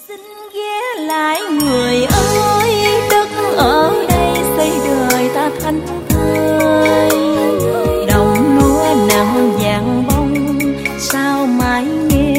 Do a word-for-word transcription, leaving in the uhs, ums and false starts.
Xin ghé lại người ơi, đất ở đây xây đời ta thánh thơi. Đồng lúa nặng vàng bông sao mãi nghe